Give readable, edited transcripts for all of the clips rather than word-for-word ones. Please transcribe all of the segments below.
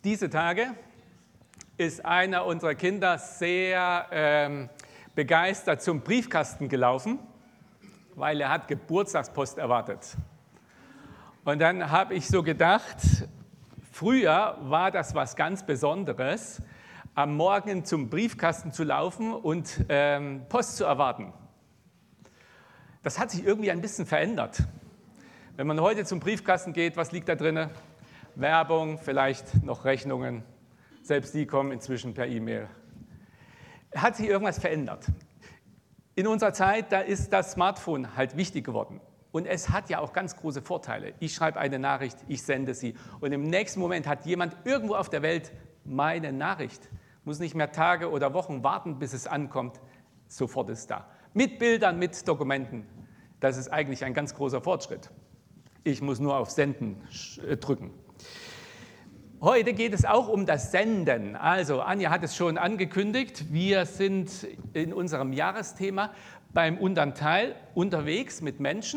Diese Tage ist einer unserer Kinder sehr begeistert zum Briefkasten gelaufen, weil er hat Geburtstagspost erwartet. Und dann habe ich so gedacht, früher war das was ganz Besonderes, am Morgen zum Briefkasten zu laufen und Post zu erwarten. Das hat sich irgendwie ein bisschen verändert. Wenn man heute zum Briefkasten geht, was liegt da drin? Werbung, vielleicht noch Rechnungen. Selbst die kommen inzwischen per E-Mail. Hat sich irgendwas verändert? In unserer Zeit, da ist das Smartphone halt wichtig geworden. Und es hat ja auch ganz große Vorteile. Ich schreibe eine Nachricht, ich sende sie. Und im nächsten Moment hat jemand irgendwo auf der Welt meine Nachricht. Muss nicht mehr Tage oder Wochen warten, bis es ankommt. Sofort ist da. Mit Bildern, mit Dokumenten. Das ist eigentlich ein ganz großer Fortschritt. Ich muss nur auf Senden drücken. Heute geht es auch um das Senden. Also Anja hat es schon angekündigt, wir sind in unserem Jahresthema beim unteren Teil unterwegs mit Menschen.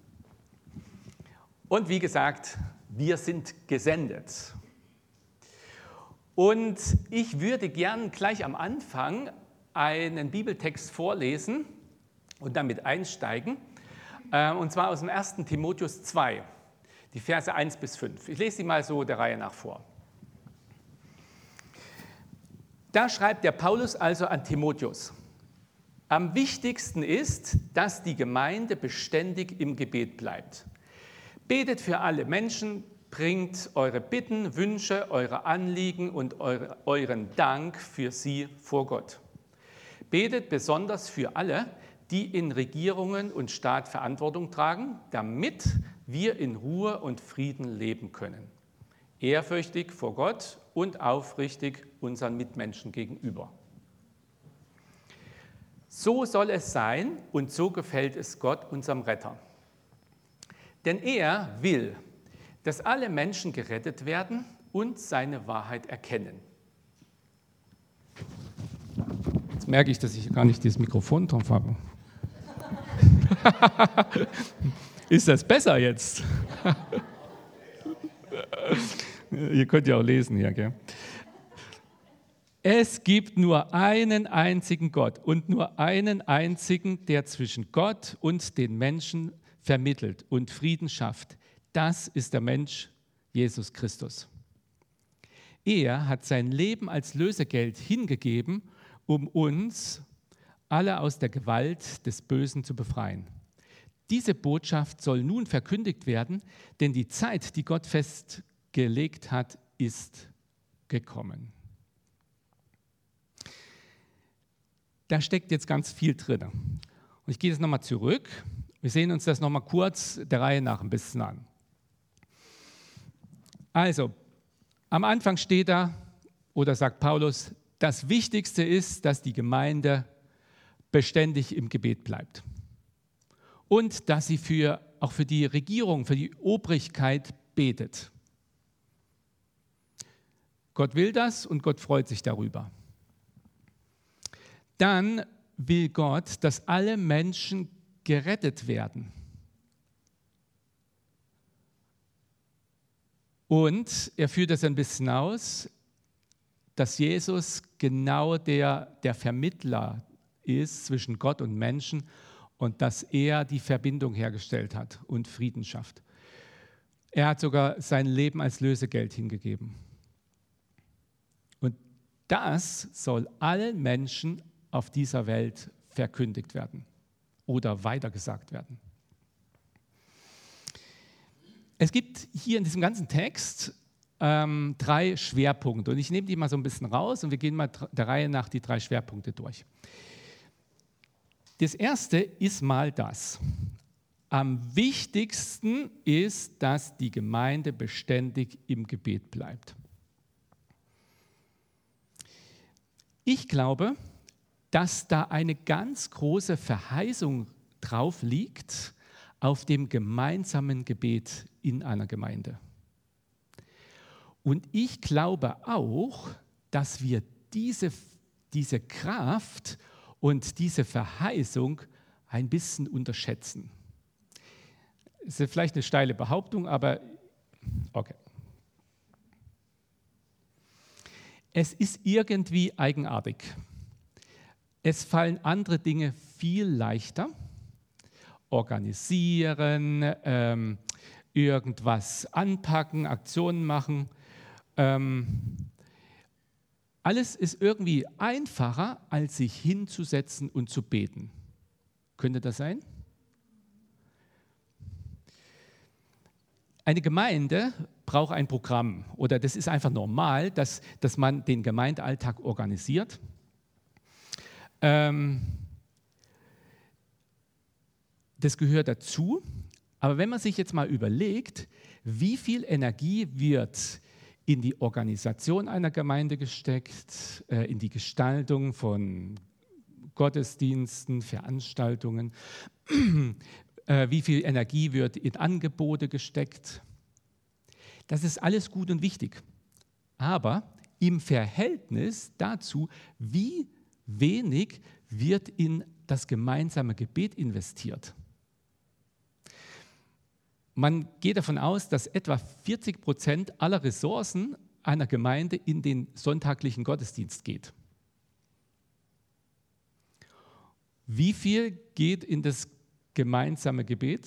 Und wie gesagt, wir sind gesendet. Und ich würde gern gleich am Anfang einen Bibeltext vorlesen und damit einsteigen. Und zwar aus dem 1. Timotheus 2, die Verse 1 bis 5. Ich lese sie mal so der Reihe nach vor. Da schreibt der Paulus also an Timotheus: Am wichtigsten ist, dass die Gemeinde beständig im Gebet bleibt. Betet für alle Menschen, bringt eure Bitten, Wünsche, eure Anliegen und euren Dank für sie vor Gott. Betet besonders für alle, die in Regierungen und Staat Verantwortung tragen, damit wir in Ruhe und Frieden leben können. Ehrfürchtig vor Gott und aufrichtig unseren Mitmenschen gegenüber. So soll es sein und so gefällt es Gott, unserem Retter. Denn er will, dass alle Menschen gerettet werden und seine Wahrheit erkennen. Jetzt merke ich, dass ich gar nicht dieses Mikrofon drauf habe. Ist das besser jetzt? Ihr könnt ja auch lesen hier, gell? Es gibt nur einen einzigen Gott und nur einen einzigen, der zwischen Gott und den Menschen vermittelt und Frieden schafft. Das ist der Mensch Jesus Christus. Er hat sein Leben als Lösegeld hingegeben, um uns alle aus der Gewalt des Bösen zu befreien. Diese Botschaft soll nun verkündigt werden, denn die Zeit, die Gott festgelegt hat, ist gekommen. Da steckt jetzt ganz viel drin. Und ich gehe jetzt nochmal zurück. Wir sehen uns das nochmal kurz der Reihe nach ein bisschen an. Also, am Anfang steht da, oder sagt Paulus, das Wichtigste ist, dass die Gemeinde beständig im Gebet bleibt. Und dass sie auch für die Regierung, für die Obrigkeit betet. Gott will das und Gott freut sich darüber. Dann will Gott, dass alle Menschen gerettet werden. Und er führt das ein bisschen aus, dass Jesus genau der Vermittler ist zwischen Gott und Menschen und dass er die Verbindung hergestellt hat und Frieden schafft. Er hat sogar sein Leben als Lösegeld hingegeben. Und das soll allen Menschen auf dieser Welt verkündigt werden oder weitergesagt werden. Es gibt hier in diesem ganzen Text 3 Schwerpunkte und ich nehme die mal so ein bisschen raus und wir gehen mal der Reihe nach die 3 Schwerpunkte durch. Das erste ist mal das. Am wichtigsten ist, dass die Gemeinde beständig im Gebet bleibt. Ich glaube, dass da eine ganz große Verheißung drauf liegt auf dem gemeinsamen Gebet in einer Gemeinde. Und ich glaube auch, dass wir diese Kraft und diese Verheißung ein bisschen unterschätzen. Das ist vielleicht eine steile Behauptung, aber okay. Es ist irgendwie eigenartig. Es fallen andere Dinge viel leichter. Organisieren, irgendwas anpacken, Aktionen machen. Alles ist irgendwie einfacher, als sich hinzusetzen und zu beten. Könnte das sein? Eine Gemeinde braucht ein Programm oder das ist einfach normal, dass man den Gemeindealltag organisiert. Das gehört dazu. Aber wenn man sich jetzt mal überlegt, wie viel Energie wird in die Organisation einer Gemeinde gesteckt, in die Gestaltung von Gottesdiensten, Veranstaltungen, wie viel Energie wird in Angebote gesteckt. Das ist alles gut und wichtig. Aber im Verhältnis dazu, wie wenig wird in das gemeinsame Gebet investiert. Man geht davon aus, dass etwa 40% aller Ressourcen einer Gemeinde in den sonntaglichen Gottesdienst geht. Wie viel geht in das gemeinsame Gebet?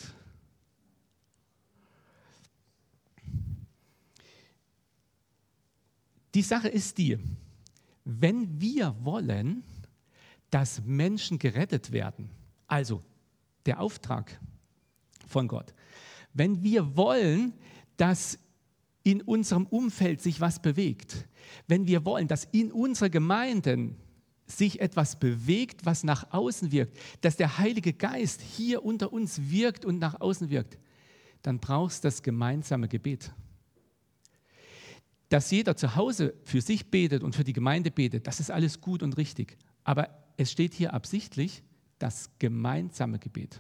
Die Sache ist die, wenn wir wollen, dass Menschen gerettet werden, also der Auftrag von Gott, wenn wir wollen, dass in unserem Umfeld sich was bewegt, wenn wir wollen, dass in unseren Gemeinden sich etwas bewegt, was nach außen wirkt, dass der Heilige Geist hier unter uns wirkt und nach außen wirkt, dann brauchst du das gemeinsame Gebet. Dass jeder zu Hause für sich betet und für die Gemeinde betet, das ist alles gut und richtig. Aber es steht hier absichtlich das gemeinsame Gebet.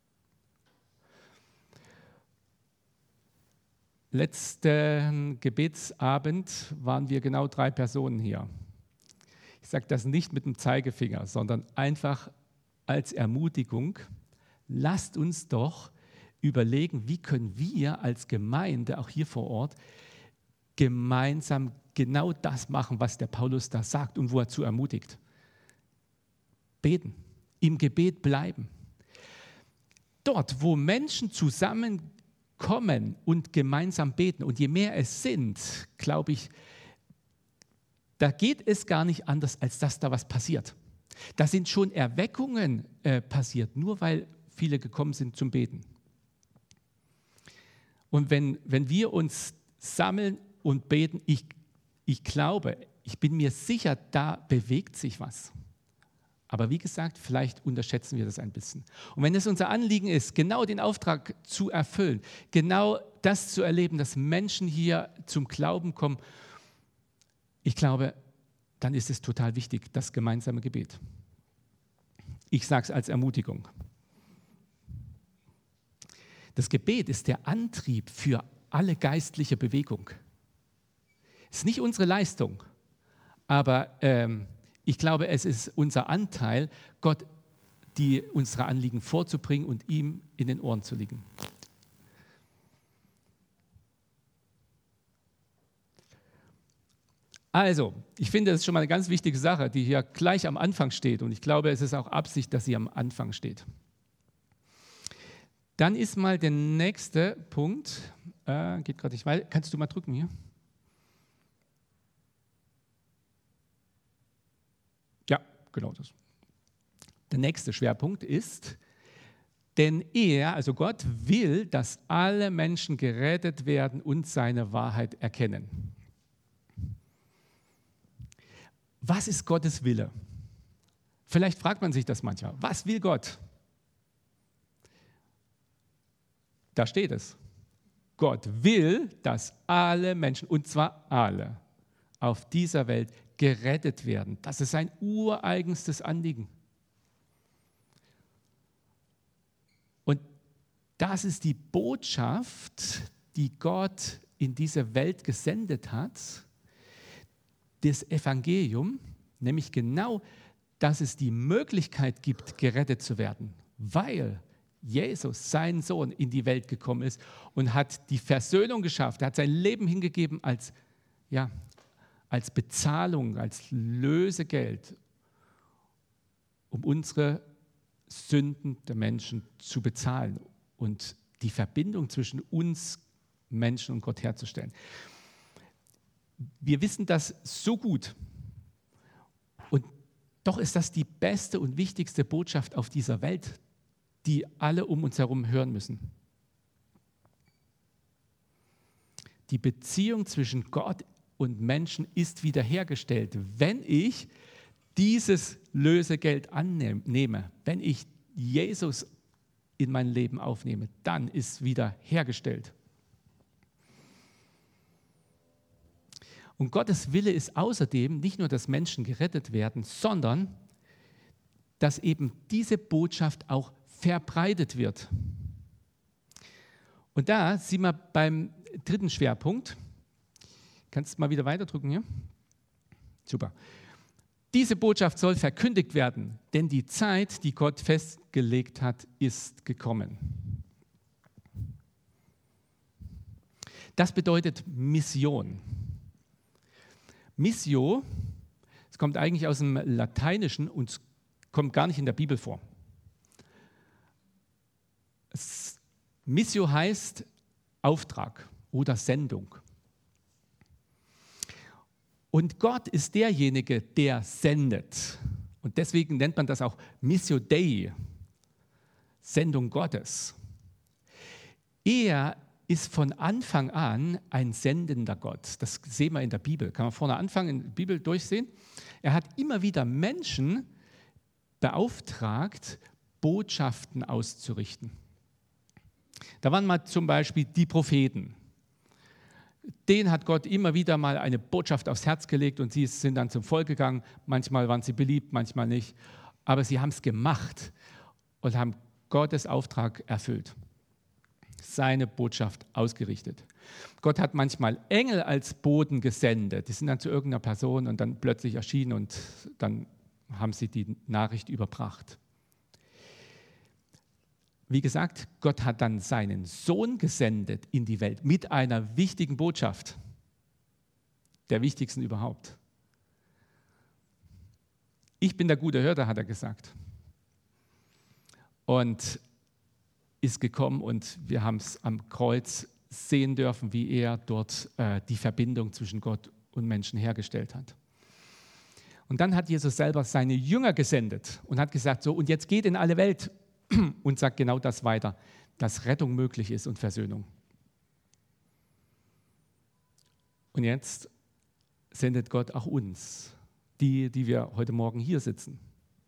Letzten Gebetsabend waren wir genau 3 Personen hier. Ich sage das nicht mit dem Zeigefinger, sondern einfach als Ermutigung. Lasst uns doch überlegen, wie können wir als Gemeinde, auch hier vor Ort, gemeinsam genau das machen, was der Paulus da sagt und wo er zu ermutigt. Beten, im Gebet bleiben. Dort, wo Menschen zusammenkommen und gemeinsam beten, und je mehr es sind, glaube ich, da geht es gar nicht anders, als dass da was passiert. Da sind schon Erweckungen passiert, nur weil viele gekommen sind zum Beten. Und wenn wir uns sammeln und beten, ich glaube, ich bin mir sicher, da bewegt sich was. Aber wie gesagt, vielleicht unterschätzen wir das ein bisschen. Und wenn es unser Anliegen ist, genau den Auftrag zu erfüllen, genau das zu erleben, dass Menschen hier zum Glauben kommen, ich glaube, dann ist es total wichtig, das gemeinsame Gebet. Ich sage es als Ermutigung. Das Gebet ist der Antrieb für alle geistliche Bewegung. Es ist nicht unsere Leistung, aber ich glaube, es ist unser Anteil, Gott unsere Anliegen vorzubringen und ihm in den Ohren zu liegen. Also, ich finde, das ist schon mal eine ganz wichtige Sache, die hier gleich am Anfang steht. Und ich glaube, es ist auch Absicht, dass sie am Anfang steht. Dann ist mal der nächste Punkt. Geht gerade nicht weiter. Kannst du mal drücken hier? Ja, genau das. Der nächste Schwerpunkt ist, denn er, also Gott, will, dass alle Menschen gerettet werden und seine Wahrheit erkennen. Was ist Gottes Wille? Vielleicht fragt man sich das manchmal. Was will Gott? Da steht es. Gott will, dass alle Menschen, und zwar alle, auf dieser Welt gerettet werden. Das ist sein ureigenstes Anliegen. Und das ist die Botschaft, die Gott in diese Welt gesendet hat, das Evangelium, nämlich genau, dass es die Möglichkeit gibt, gerettet zu werden, weil Jesus, sein Sohn, in die Welt gekommen ist und hat die Versöhnung geschafft. Er hat sein Leben hingegeben als als Bezahlung, als Lösegeld, um unsere Sünden der Menschen zu bezahlen und die Verbindung zwischen uns Menschen und Gott herzustellen. Wir wissen das so gut und doch ist das die beste und wichtigste Botschaft auf dieser Welt, die alle um uns herum hören müssen. Die Beziehung zwischen Gott und Menschen ist wiederhergestellt, wenn ich dieses Lösegeld annehme, wenn ich Jesus in mein Leben aufnehme, dann ist wiederhergestellt. Und Gottes Wille ist außerdem nicht nur, dass Menschen gerettet werden, sondern dass eben diese Botschaft auch verbreitet wird. Und da sind wir beim dritten Schwerpunkt. Kannst du mal wieder weiterdrücken hier? Super. Diese Botschaft soll verkündigt werden, denn die Zeit, die Gott festgelegt hat, ist gekommen. Das bedeutet Mission. Missio, es kommt eigentlich aus dem Lateinischen und kommt gar nicht in der Bibel vor. Missio heißt Auftrag oder Sendung. Und Gott ist derjenige, der sendet. Und deswegen nennt man das auch Missio Dei, Sendung Gottes. Er ist von Anfang an ein sendender Gott. Das sehen wir in der Bibel. Kann man vorne anfangen, in der Bibel durchsehen. Er hat immer wieder Menschen beauftragt, Botschaften auszurichten. Da waren mal zum Beispiel die Propheten. Denen hat Gott immer wieder mal eine Botschaft aufs Herz gelegt und sie sind dann zum Volk gegangen. Manchmal waren sie beliebt, manchmal nicht. Aber sie haben es gemacht und haben Gottes Auftrag erfüllt. Seine Botschaft ausgerichtet. Gott hat manchmal Engel als Boten gesendet. Die sind dann zu irgendeiner Person und dann plötzlich erschienen und dann haben sie die Nachricht überbracht. Wie gesagt, Gott hat dann seinen Sohn gesendet in die Welt mit einer wichtigen Botschaft, der wichtigsten überhaupt. Ich bin der gute Hirte, hat er gesagt. Und ist gekommen und wir haben es am Kreuz sehen dürfen, wie er dort die Verbindung zwischen Gott und Menschen hergestellt hat. Und dann hat Jesus selber seine Jünger gesendet und hat gesagt, so und jetzt geht in alle Welt und sagt genau das weiter, dass Rettung möglich ist und Versöhnung. Und jetzt sendet Gott auch uns, die wir heute Morgen hier sitzen.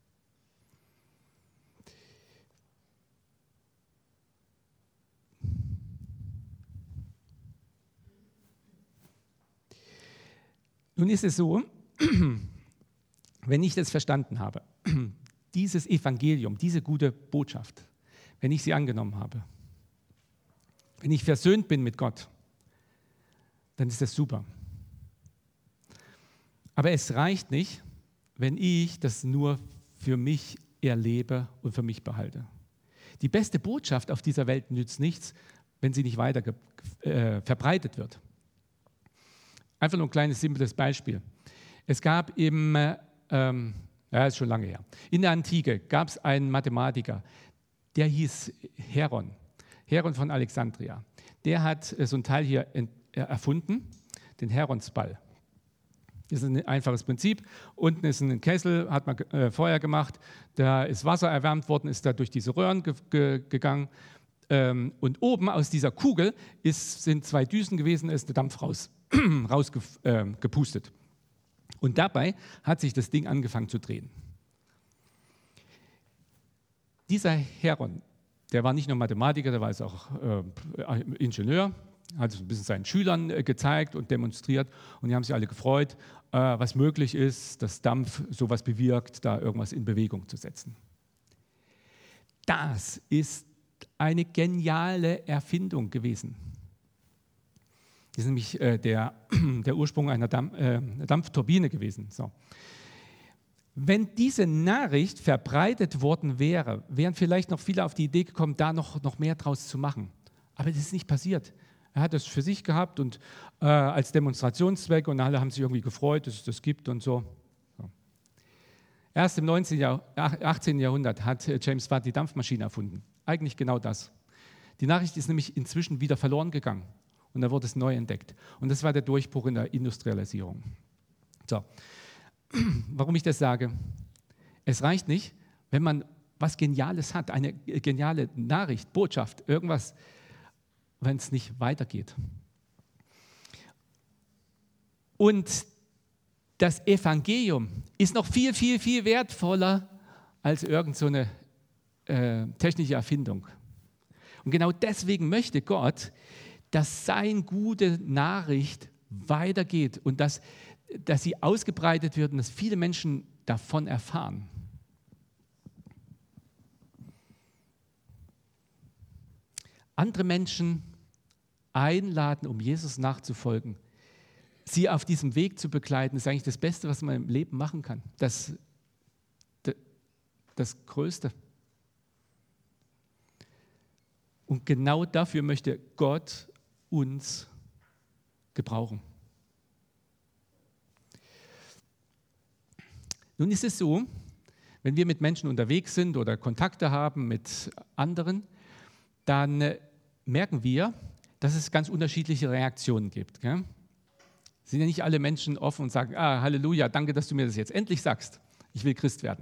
Nun ist es so, wenn ich das verstanden habe, dieses Evangelium, diese gute Botschaft, wenn ich sie angenommen habe, wenn ich versöhnt bin mit Gott, dann ist das super. Aber es reicht nicht, wenn ich das nur für mich erlebe und für mich behalte. Die beste Botschaft auf dieser Welt nützt nichts, wenn sie nicht weiter verbreitet wird. Einfach nur ein kleines, simples Beispiel. Es gab ist schon lange her, in der Antike gab es einen Mathematiker, der hieß Heron von Alexandria. Der hat so ein Teil hier erfunden, den Heronsball. Das ist ein einfaches Prinzip. Unten ist ein Kessel, hat man Feuer gemacht, da ist Wasser erwärmt worden, ist da durch diese Röhren gegangen. Und oben aus dieser Kugel sind 2 Düsen gewesen, ist der Dampf rausgepustet. Und dabei hat sich das Ding angefangen zu drehen. Dieser Heron, der war nicht nur Mathematiker, der war jetzt auch Ingenieur, hat es ein bisschen seinen Schülern gezeigt und demonstriert und die haben sich alle gefreut, was möglich ist, dass Dampf sowas bewirkt, da irgendwas in Bewegung zu setzen. Das ist eine geniale Erfindung gewesen. Das ist nämlich der Ursprung einer Dampfturbine gewesen. So. Wenn diese Nachricht verbreitet worden wäre, wären vielleicht noch viele auf die Idee gekommen, da noch mehr draus zu machen. Aber das ist nicht passiert. Er hat das für sich gehabt und als Demonstrationszweck und alle haben sich irgendwie gefreut, dass es das gibt und so. Erst im 18. Jahrhundert hat James Watt die Dampfmaschine erfunden. Eigentlich genau das. Die Nachricht ist nämlich inzwischen wieder verloren gegangen und da wurde es neu entdeckt. Und das war der Durchbruch in der Industrialisierung. So, warum ich das sage? Es reicht nicht, wenn man was Geniales hat, eine geniale Nachricht, Botschaft, irgendwas, wenn es nicht weitergeht. Und das Evangelium ist noch viel, viel, viel wertvoller als irgend so eine technische Erfindung. Und genau deswegen möchte Gott, dass seine gute Nachricht weitergeht und dass sie ausgebreitet wird und dass viele Menschen davon erfahren. Andere Menschen einladen, um Jesus nachzufolgen, sie auf diesem Weg zu begleiten, ist eigentlich das Beste, was man im Leben machen kann. Das Größte. Und genau dafür möchte Gott uns gebrauchen. Nun ist es so, wenn wir mit Menschen unterwegs sind oder Kontakte haben mit anderen, dann merken wir, dass es ganz unterschiedliche Reaktionen gibt. Gell? Sind ja nicht alle Menschen offen und sagen, Halleluja, danke, dass du mir das jetzt endlich sagst. Ich will Christ werden.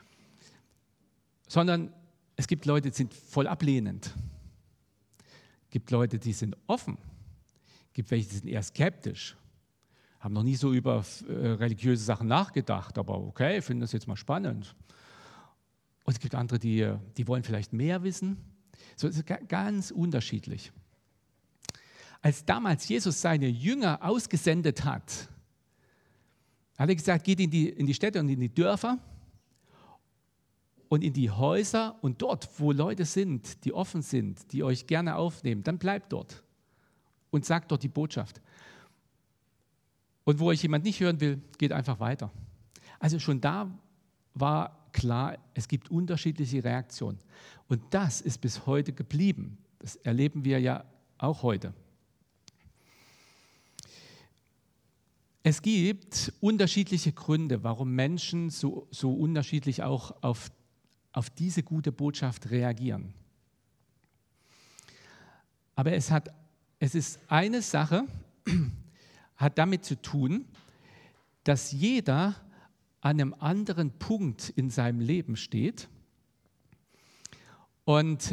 Sondern es gibt Leute, die sind voll ablehnend. Es gibt Leute, die sind offen. Es gibt welche, die sind eher skeptisch. Haben noch nie so über religiöse Sachen nachgedacht, aber okay, finden das jetzt mal spannend. Und es gibt andere, die wollen vielleicht mehr wissen. So, es ist ganz unterschiedlich. Als damals Jesus seine Jünger ausgesendet hat, hat er gesagt, geht in die Städte und in die Dörfer und in die Häuser und dort, wo Leute sind, die offen sind, die euch gerne aufnehmen, dann bleibt dort und sagt dort die Botschaft. Und wo euch jemand nicht hören will, geht einfach weiter. Also schon da war klar, es gibt unterschiedliche Reaktionen. Und das ist bis heute geblieben. Das erleben wir ja auch heute. Es gibt unterschiedliche Gründe, warum Menschen so unterschiedlich auch auf diese gute Botschaft reagieren. Aber es ist eine Sache, hat damit zu tun, dass jeder an einem anderen Punkt in seinem Leben steht und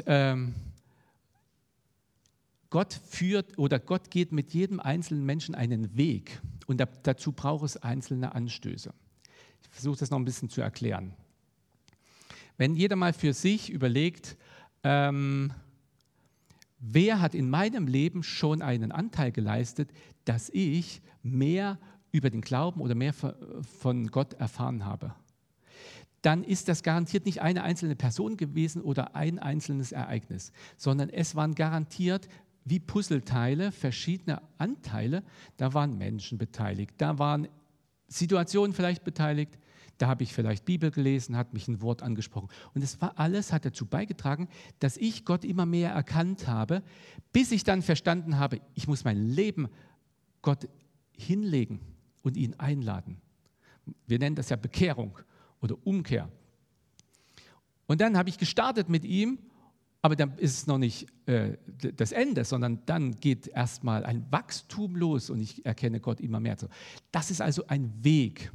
Gott geht mit jedem einzelnen Menschen einen Weg und dazu braucht es einzelne Anstöße. Ich versuche das noch ein bisschen zu erklären. Wenn jeder mal für sich überlegt, wer hat in meinem Leben schon einen Anteil geleistet, dass ich mehr über den Glauben oder mehr von Gott erfahren habe, dann ist das garantiert nicht eine einzelne Person gewesen oder ein einzelnes Ereignis, sondern es waren garantiert wie Puzzleteile, verschiedene Anteile. Da waren Menschen beteiligt, da waren Situationen vielleicht beteiligt, da habe ich vielleicht Bibel gelesen, hat mich ein Wort angesprochen. Und es war alles, hat dazu beigetragen, dass ich Gott immer mehr erkannt habe, bis ich dann verstanden habe, ich muss mein Leben Gott hinlegen und ihn einladen. Wir nennen das ja Bekehrung oder Umkehr. Und dann habe ich gestartet mit ihm, aber dann ist es noch nicht das Ende, sondern dann geht erstmal ein Wachstum los und ich erkenne Gott immer mehr. Das ist also ein Weg.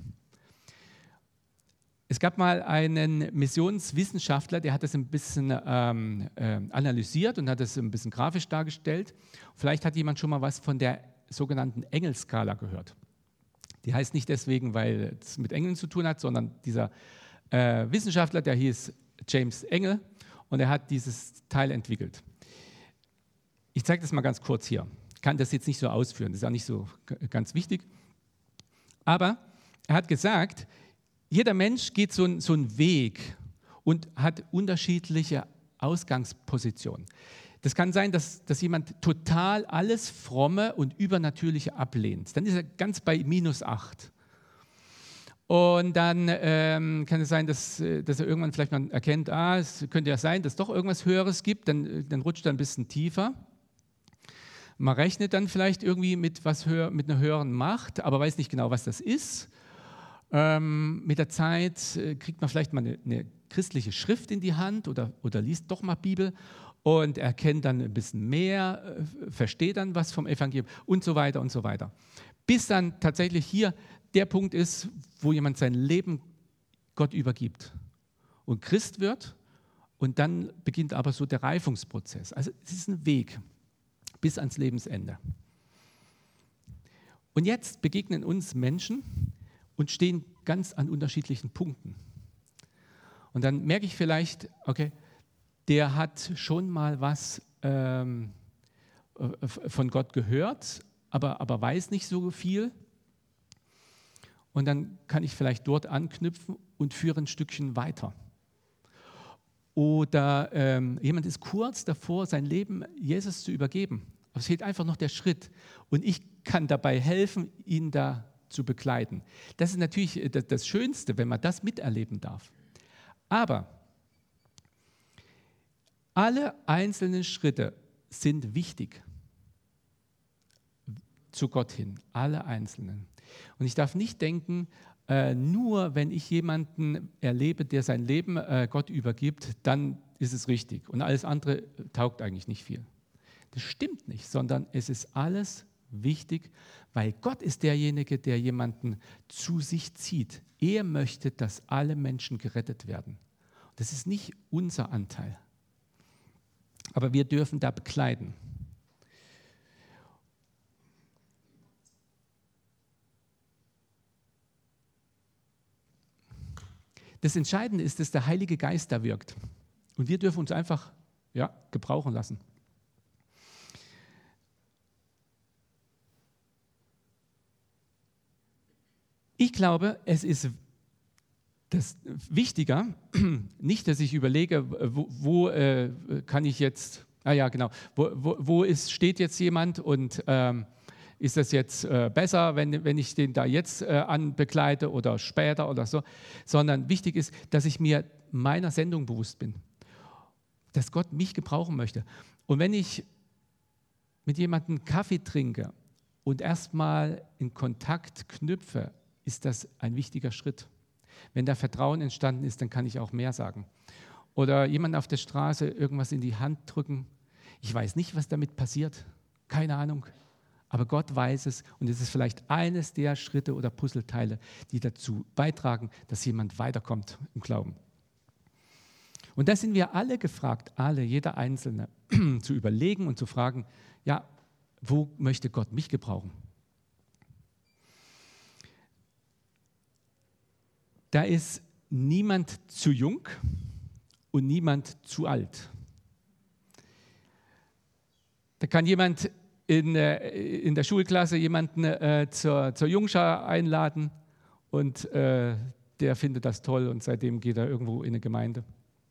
Es gab mal einen Missionswissenschaftler, der hat das ein bisschen analysiert und hat das ein bisschen grafisch dargestellt. Vielleicht hat jemand schon mal was von der sogenannten Engelskala gehört. Die heißt nicht deswegen, weil es mit Engeln zu tun hat, sondern dieser Wissenschaftler, der hieß James Engel und er hat dieses Teil entwickelt. Ich zeige das mal ganz kurz hier. Ich kann das jetzt nicht so ausführen, das ist auch nicht so ganz wichtig. Aber er hat gesagt, jeder Mensch geht so einen Weg und hat unterschiedliche Ausgangspositionen. Das kann sein, dass jemand total alles Fromme und Übernatürliche ablehnt. Dann ist er ganz bei -8. Und dann kann es sein, dass er irgendwann vielleicht mal erkennt, es könnte ja sein, dass es doch irgendwas Höheres gibt, dann rutscht er ein bisschen tiefer. Man rechnet dann vielleicht irgendwie mit einer höheren Macht, aber weiß nicht genau, was das ist. Mit der Zeit kriegt man vielleicht mal eine christliche Schrift in die Hand oder liest doch mal Bibel und erkennt dann ein bisschen mehr, versteht dann was vom Evangelium und so weiter und so weiter. Bis dann tatsächlich hier der Punkt ist, wo jemand sein Leben Gott übergibt und Christ wird, und dann beginnt aber so der Reifungsprozess. Also es ist ein Weg bis ans Lebensende. Und jetzt begegnen uns Menschen und stehen ganz an unterschiedlichen Punkten. Und dann merke ich vielleicht, okay, der hat schon mal was von Gott gehört, aber weiß nicht so viel. Und dann kann ich vielleicht dort anknüpfen und führe ein Stückchen weiter. Oder jemand ist kurz davor, sein Leben Jesus zu übergeben. Aber es fehlt einfach noch der Schritt. Und ich kann dabei helfen, ihn da zu begleiten. Das ist natürlich das Schönste, wenn man das miterleben darf. Aber alle einzelnen Schritte sind wichtig zu Gott hin. Alle einzelnen. Und ich darf nicht denken, nur wenn ich jemanden erlebe, der sein Leben Gott übergibt, dann ist es richtig. Und alles andere taugt eigentlich nicht viel. Das stimmt nicht, sondern es ist alles wichtig, weil Gott ist derjenige, der jemanden zu sich zieht. Er möchte, dass alle Menschen gerettet werden. Das ist nicht unser Anteil. Aber wir dürfen da begleiten. Das Entscheidende ist, dass der Heilige Geist da wirkt. Und wir dürfen uns einfach gebrauchen lassen. Ich glaube, es ist das wichtiger, nicht, dass ich überlege, wo kann ich jetzt, steht jetzt jemand und ist das jetzt besser, wenn ich den da jetzt anbegleite oder später oder so, sondern wichtig ist, dass ich mir meiner Sendung bewusst bin, dass Gott mich gebrauchen möchte. Und wenn ich mit jemandem Kaffee trinke und erstmal in Kontakt knüpfe, ist das ein wichtiger Schritt. Wenn da Vertrauen entstanden ist, dann kann ich auch mehr sagen. Oder jemand auf der Straße irgendwas in die Hand drücken. Ich weiß nicht, was damit passiert. Keine Ahnung. Aber Gott weiß es und es ist vielleicht eines der Schritte oder Puzzleteile, die dazu beitragen, dass jemand weiterkommt im Glauben. Und da sind wir alle gefragt, jeder Einzelne, zu überlegen und zu fragen, wo möchte Gott mich gebrauchen? Da ist niemand zu jung und niemand zu alt. Da kann jemand in der Schulklasse jemanden zur Jungschar einladen und der findet das toll und seitdem geht er irgendwo in eine Gemeinde.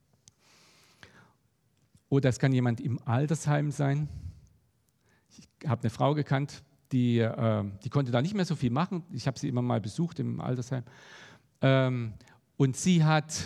Oder es kann jemand im Altersheim sein. Ich habe eine Frau gekannt, die konnte da nicht mehr so viel machen. Ich habe sie immer mal besucht im Altersheim. Und sie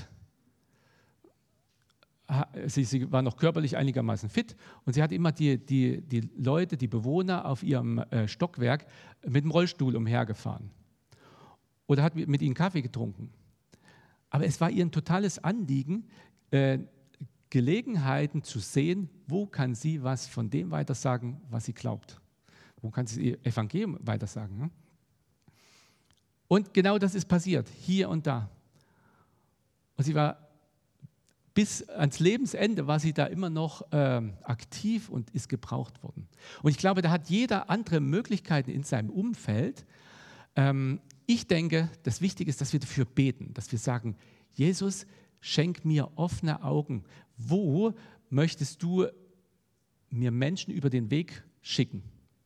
war noch körperlich einigermaßen fit und sie hat immer die Leute, die Bewohner auf ihrem Stockwerk mit dem Rollstuhl umhergefahren oder hat mit ihnen Kaffee getrunken. Aber es war ihr ein totales Anliegen, Gelegenheiten zu sehen, wo kann sie was von dem weitersagen, was sie glaubt. Wo kann sie ihr Evangelium weitersagen. Ne? Und genau das ist passiert, hier und da. Und sie war bis ans Lebensende war sie da immer noch aktiv und ist gebraucht worden. Und ich glaube, da hat jeder andere Möglichkeiten in seinem Umfeld. Ich denke, das Wichtige ist, dass wir dafür beten, dass wir sagen, Jesus, schenk mir offene Augen. Wo möchtest du mir Menschen über den Weg schicken?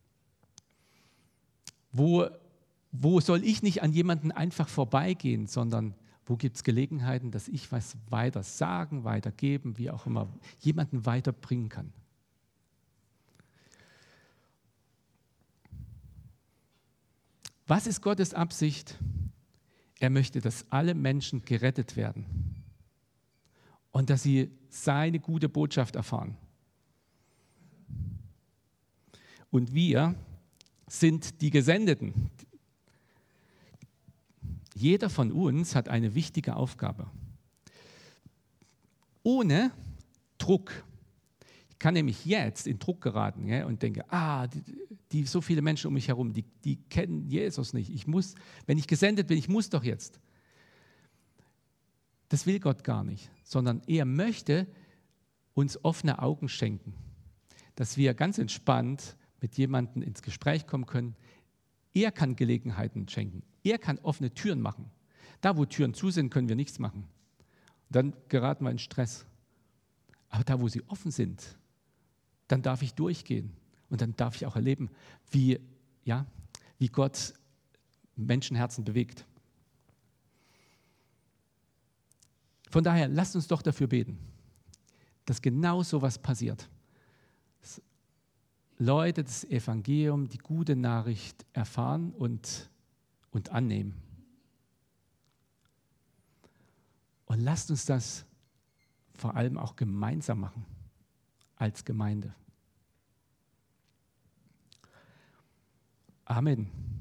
Wo soll ich nicht an jemanden einfach vorbeigehen, sondern wo gibt es Gelegenheiten, dass ich was weiter sagen, weitergeben, wie auch immer, jemanden weiterbringen kann. Was ist Gottes Absicht? Er möchte, dass alle Menschen gerettet werden und dass sie seine gute Botschaft erfahren. Und wir sind die Gesendeten. Jeder von uns hat eine wichtige Aufgabe. Ohne Druck. Ich kann nämlich jetzt in Druck geraten, ja, und denke, so viele Menschen um mich herum, die kennen Jesus nicht. Wenn ich gesendet bin, ich muss doch jetzt. Das will Gott gar nicht, sondern er möchte uns offene Augen schenken, dass wir ganz entspannt mit jemandem ins Gespräch kommen können. Er kann Gelegenheiten schenken. Er kann offene Türen machen. Da, wo Türen zu sind, können wir nichts machen. Dann geraten wir in Stress. Aber da, wo sie offen sind, dann darf ich durchgehen. Und dann darf ich auch erleben, wie Gott Menschenherzen bewegt. Von daher, lasst uns doch dafür beten, dass genau so was passiert. Dass Leute das Evangelium, die gute Nachricht erfahren und annehmen. Und lasst uns das vor allem auch gemeinsam machen, als Gemeinde. Amen.